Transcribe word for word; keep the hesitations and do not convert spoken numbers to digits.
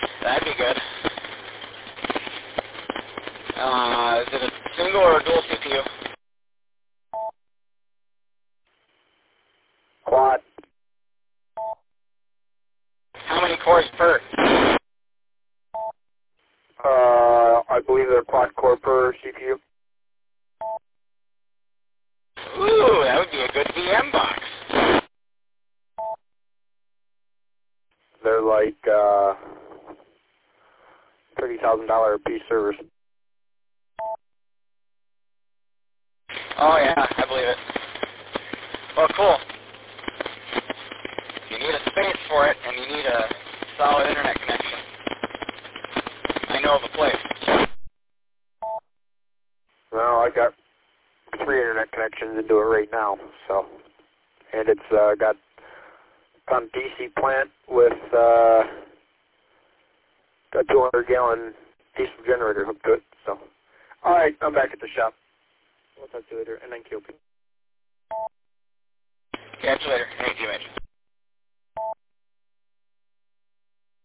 That'd be good. Uh, is it a single or a dual C P U? Quad. How many cores per? Uh, I believe they're quad core per C P U. Ooh, that would be a good V M box. They're like uh, thirty thousand dollar a piece servers. Oh yeah, I believe it. Well, cool. You need a space for it, and you need a solid internet connection. I know of a place. Well, I got three internet connections into it right now, so, and it's uh, got on D C plant with uh, got two hundred gallon diesel generator hooked to it. So, all right, I'm back at the shop. We'll talk to you later, and then Q P. Catch you later. Thank you, Mitch.